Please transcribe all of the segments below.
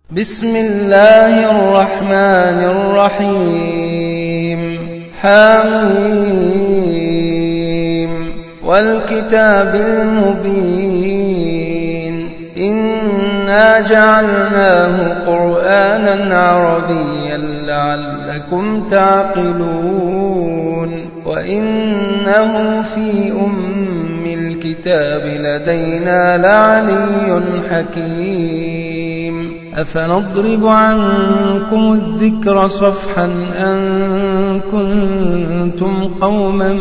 بسم الله الرحمن الرحيم حميم والكتاب المبين إنا جعلناه قرآنا عربيا لعلكم تعقلون وإنه في الكتاب لدينا لعلي حكيم أفنضرب عنكم الذكر صفحا أن كنتم قوما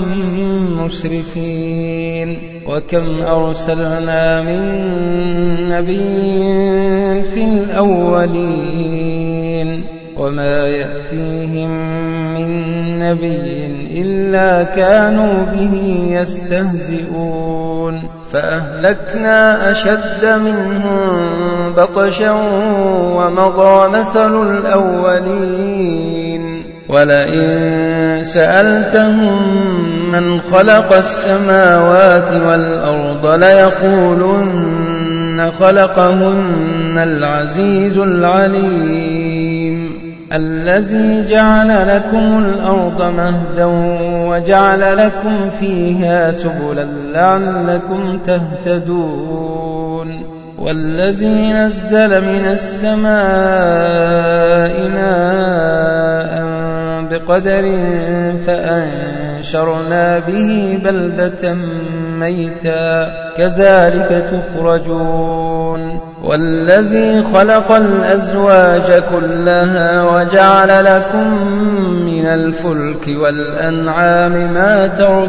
مسرفين وكم أرسلنا من نبي في الأولين وما يأتيهم من نبي إلا كانوا به يستهزئون فأهلكنا أشد منهم بطشا ومضى مثل الأولين ولئن سألتهم من خلق السماوات والأرض ليقولن خلقهن العزيز العليم الذي جعل لكم الأرض مهدا وجعل لكم فيها سبلا لعلكم تهتدون والذي نزل من السماء ماء بقدر فأنشرنا به بلدة ميتا كذلك تخرجون والذي خلق الأزواج كلها وجعل لكم من الفلك والأنعام ما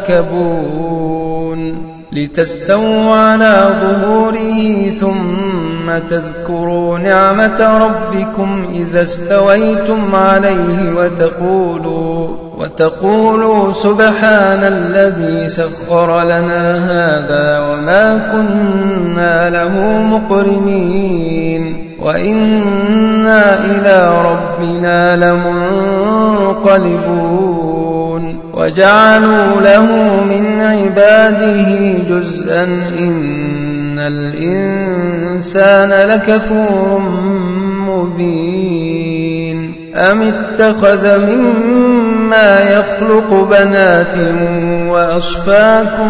تركبون لتستووا على ظهوره ثم تذكروا نعمة ربكم إذا استويتم عليه وتقولوا سبحان الذي سخر لنا هذا وما كنا له مقرنين وإنا إلى ربنا لمنقلبون وجعلوا له من عباده جزءا إن الإنسان لكفور مبين أم اتخذ مما يخلق بنات وأصفاكم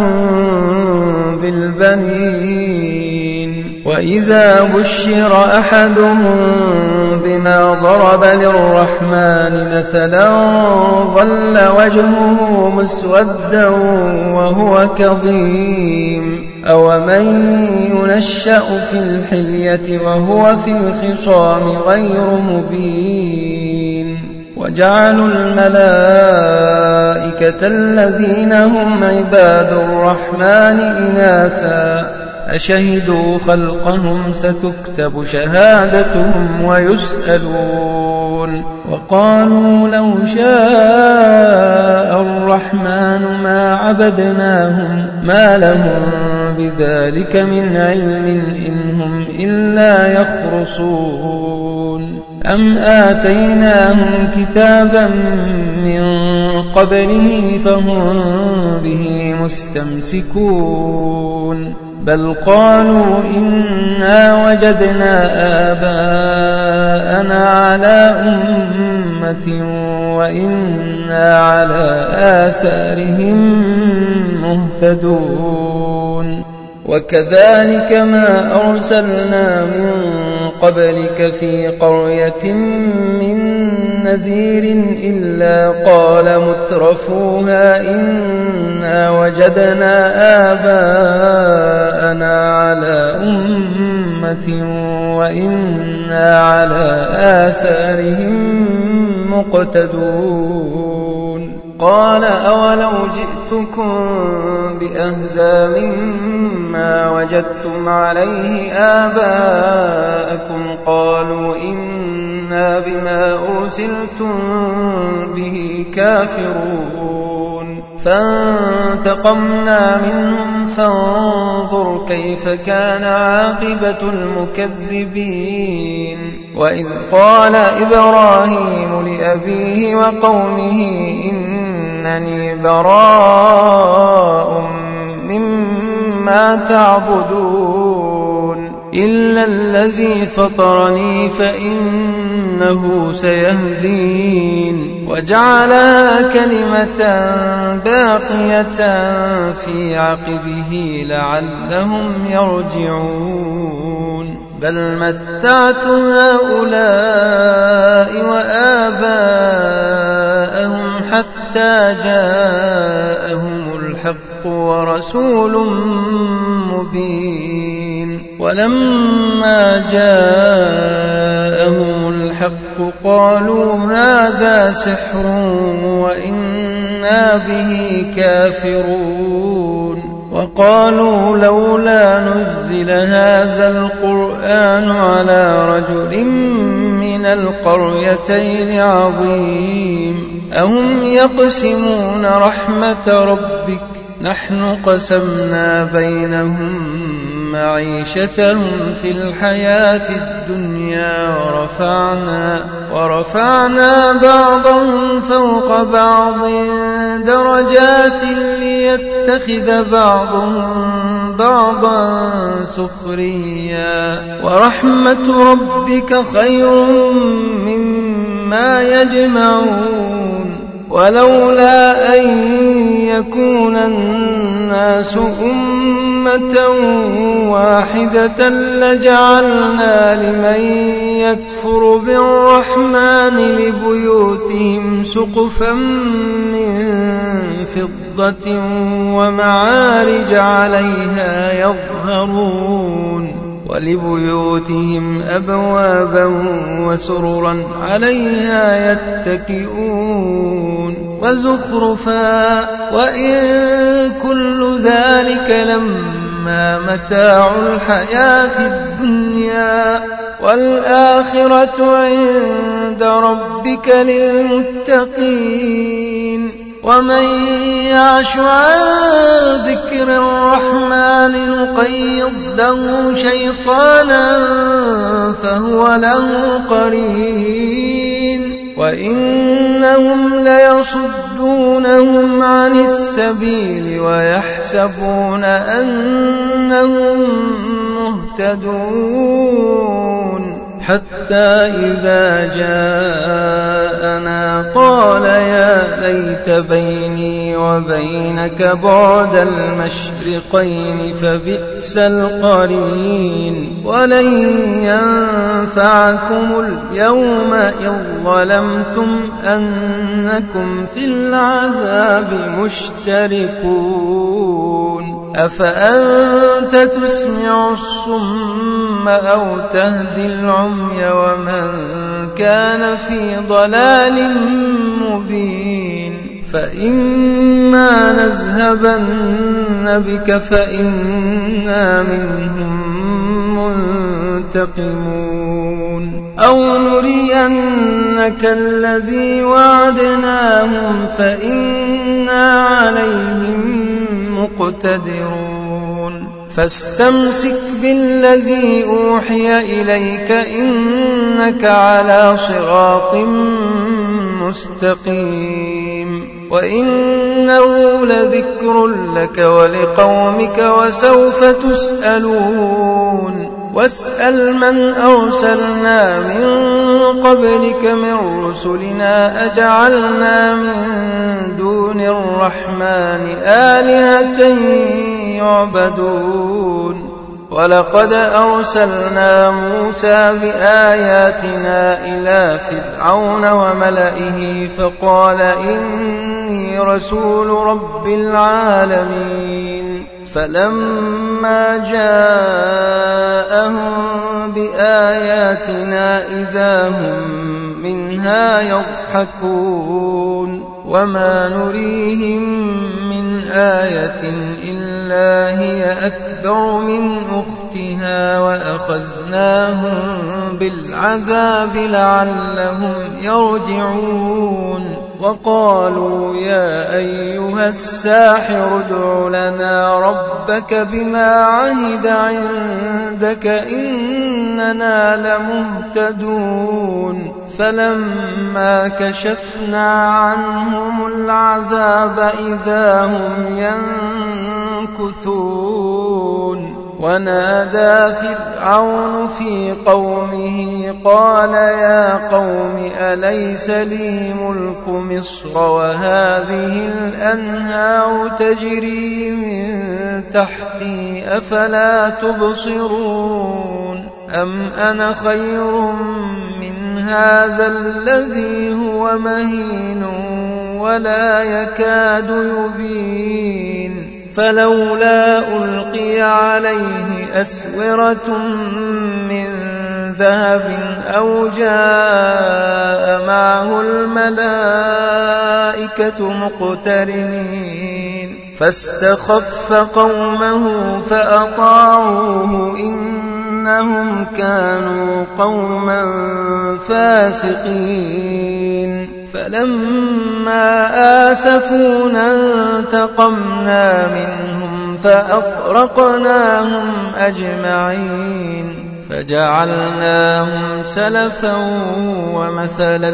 بالبنين وإذا بشر أحدهم بما ضرب للرحمن مثلا ظل وجهه مسودا وهو كظيم أومن ينشأ في الحلية وهو في الخصام غير مبين وجعلوا الملائكة الذين هم عباد الرحمن إناثا أشهدوا خلقهم ستكتب شهادتهم ويسألون وقالوا لو شاء الرحمن ما عبدناهم ما لهم بذلك من علم إن هم إلا يخرصون أم آتيناهم كتابا من قبله فهم به مستمسكون بل قالوا إنا وجدنا آباءنا على أمة وإنا على آثارهم مهتدون وكذلك ما أرسلنا من قبلك في قرية من نذير إلا قال مترفوها إنا وجدنا آباءنا على أمة وإنا على آثارهم مقتدون قال أولو جئتكم بأهدى مما وجدتم عليه آباءكم قالوا إنا بما أرسلتم به كافرون فانتقمنا منهم فانظر كيف كان عاقبة المكذبين وإذ قال إبراهيم لأبيه وقومه إنني براء مما تعبدون إلا الذي فطرني فإنه سيهدين وجعلها كلمة باقية في عقبه لعلهم يرجعون بل متعت هؤلاء وآباءهم حتى جاءهم الحق ورسول مبين ولما جاءهم الحق قالوا هذا سحر وإنا به كافرون وقالوا لولا نزل هذا القرآن على رجل من القريتين عظيم أهم يقسمون رحمة ربك نحن قسمنا بينهم معيشتهم في الحياة الدنيا ورفعنا بعضهم فوق بعض درجات ليتخذ بعضهم بعضا سخريا ورحمة ربك خير مما يجمعون ولولا أن يكون الناس أمة واحدة لجعلنا لمن يكفر بالرحمن لبيوتهم سقفا من فضة ومعارج عليها يظهرون ولبيوتهم أبوابا وسررا عليها يتكئون وزخرفا وإن كل ذلك لما متاع الحياة الدنيا والآخرة عند ربك للمتقين ومن يعش عن ذكر الرحمن نقيض له شيطانا فهو له قرين وإنهم ليصدونهم عن السبيل ويحسبون أنهم مهتدون حتى إذا جاءنا قال يا ليت بيني وبينك بعد المشرقين فبئس القرين ولن ينفعكم اليوم إذ ظلمتم أنكم في العذاب مشتركون أفأنت تسمع الصم أو تهدي العمي ومن كان في ضلال مبين فإما نذهبن بك فإنا منهم منتقمون أو نرينك الذي وعدناهم فإنا عليهم مقتدرون فاستمسك بالذي أوحي إليك إنك على صراط مستقيم وإنه لذكر لك ولقومك وسوف تسألون واسأل من أرسلنا من قبلك من رسلنا أجعلنا من دون الرحمن آلهة يعبدون ولقد أرسلنا موسى بآياتنا إلى فرعون وملئه فقال إني رسول رب العالمين فلما جاءهم بآياتنا إذا هم منها يضحكون وما نريهم من آية إلا هي أكبر من أختها وأخذناهم بالعذاب لعلهم يرجعون وقالوا يا أيها الساحر ادع لنا ربك بما عهد عندك إننا لمهتدون فلما كشفنا عنهم العذاب إذا هم ينكثون ونادى فرعون في قومه قال يا قوم أليس لي ملك مصر وهذه الأنهار تجري من تحتي أفلا تبصرون أم أنا خير من هذا الذي هو مهين ولا يكاد يبين فلولا ألقي عليه أسورة من ذهب أو جاء معه الملائكة مقترنين فاستخف قومه فأطاعوه إنهم كانوا قوما فاسقين فلما آسفونا انتقمنا منهم فأغرقناهم أجمعين فجعلناهم سلفا ومثلا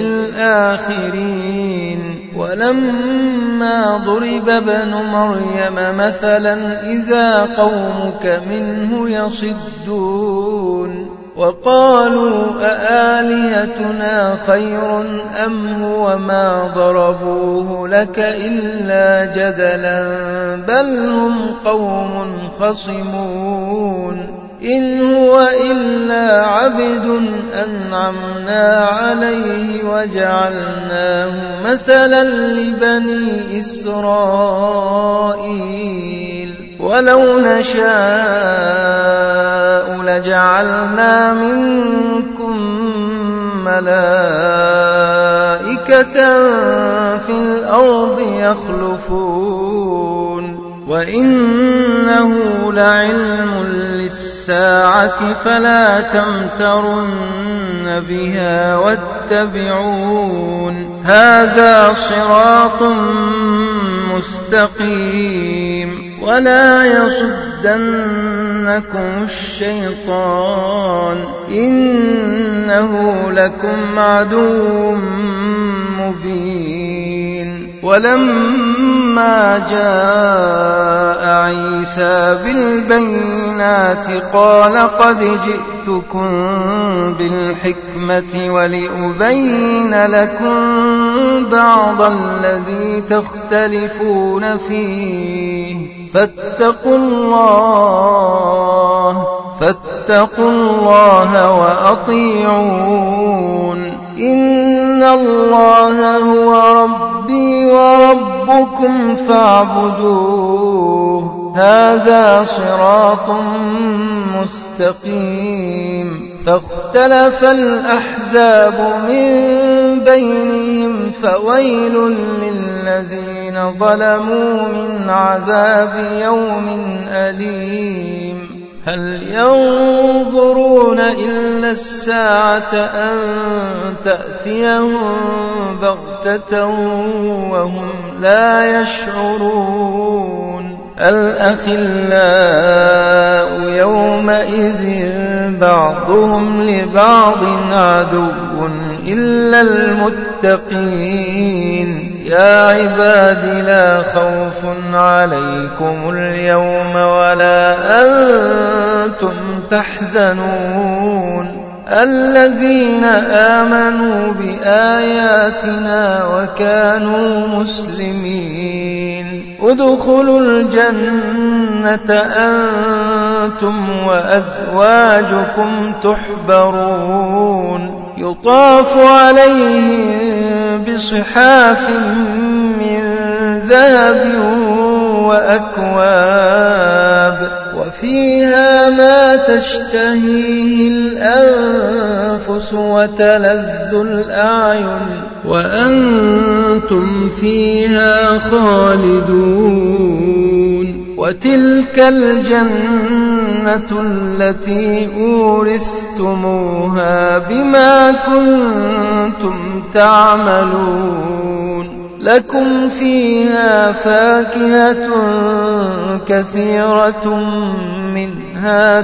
للآخرين ولما ضرب ابن مريم مثلا إذا قومك منه يصدون وقالوا أآلهتنا خير أم هو ما ضربوه لك إلا جدلا بل هم قوم خصمون إن هو إلا عبد أنعمنا عليه وجعلناه مثلا لبني إسرائيل ولو نشاء لجعلنا منكم ملائكة في الأرض يخلفون وإنه لعلم للساعة فلا تمترن بها واتبعون هذا صراط مستقيم ولا يصدنكم الشيطان إنه لكم عدو مبين ولما جاء عيسى بالبينات قال قد جئتكم بالحكمة ولأبين لكم بعض الذي تختلفون فيه فاتقوا الله وأطيعون إن الله هو ربي وربكم فاعبدوه هذا صراط مستقيم فاختلف الأحزاب من بينهم فويل للذين ظلموا من عذاب يوم أليم هل ينظرون إلا الساعة أن تأتيهم بغتة وهم لا يشعرون الأخلاء يومئذ بعضهم لبعض عدو إلا المتقين يا عباد لا خوف عليكم اليوم ولا أنتم تحزنون الذين آمنوا بآياتنا وكانوا مسلمين ادخلوا الجنة أنتم وأزواجكم تحبرون يطاف عليهم بصحاف من ذهب وأكواب وفيها ما تشتهيه الأنفس وتلذ الأعين وأنتم فيها خالدون وتلك الجنة التي أورثتموها بما كنتم تعملون لكم فيها فاكهة كثيرة منها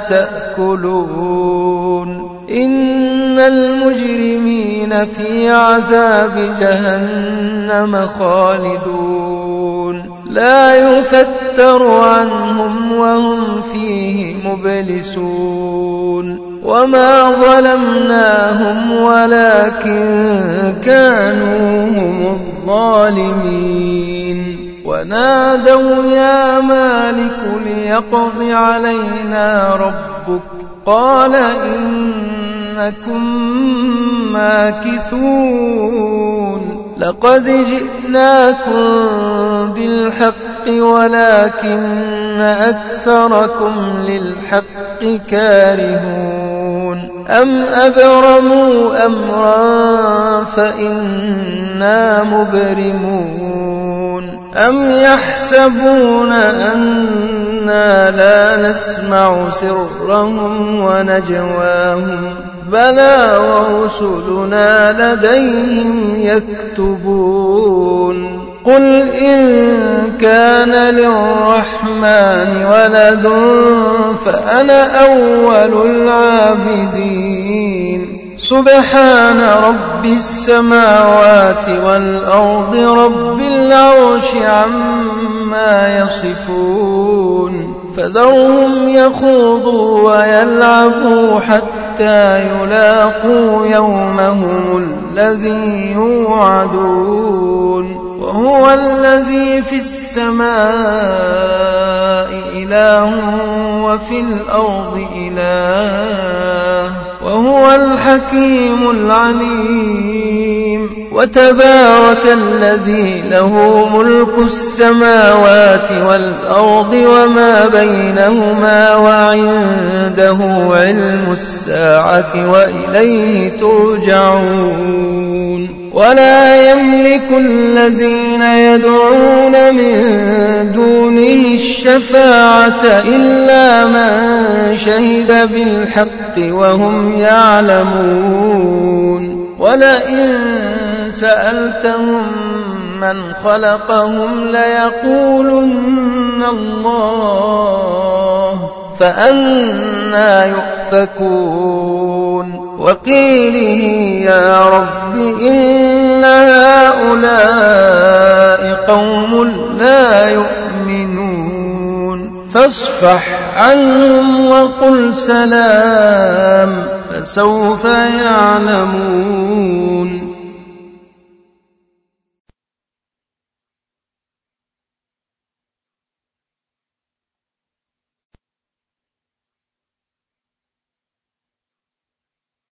تأكلون إن المجرمين في عذاب جهنم خالدون لا يفتر عنهم وهم فيه مبلسون وما ظلمناهم ولكن كانوا هم الظالمين ونادوا يا مالك ليقض علينا ربك قال إنكم ماكثون لقد جئناكم بالحق ولكن أكثركم للحق كارهون أم أبرموا أمرا فإنا مبرمون أم يحسبون أنا لا نسمع سرهم ونجواهم بلى ورسلنا لديهم يكتبون قل إن كان للرحمن ولد فأنا أول العابدين سبحان رب السماوات والأرض رب العرش عما يصفون فذرهم يخوضوا ويلعبوا حتى يلاقوا يومهم الذي يوعدون وهو الذي في السماء إله وفي الأرض إله وهو الحكيم العليم وتبارك الذي له ملك السماوات والأرض وما بينهما وعنده علم الساعة وإليه ترجعون ولا يملك الذين يدعون من دونه الشفاعة إلا من شهد بالحق وهم يعلمون ولئن سألتهم من خلقهم ليقولن الله فأنى يؤفكون وقيله يا رب إن هؤلاء قوم لا يؤمنون فاصفح عنهم وقل سلام فسوف يعلمون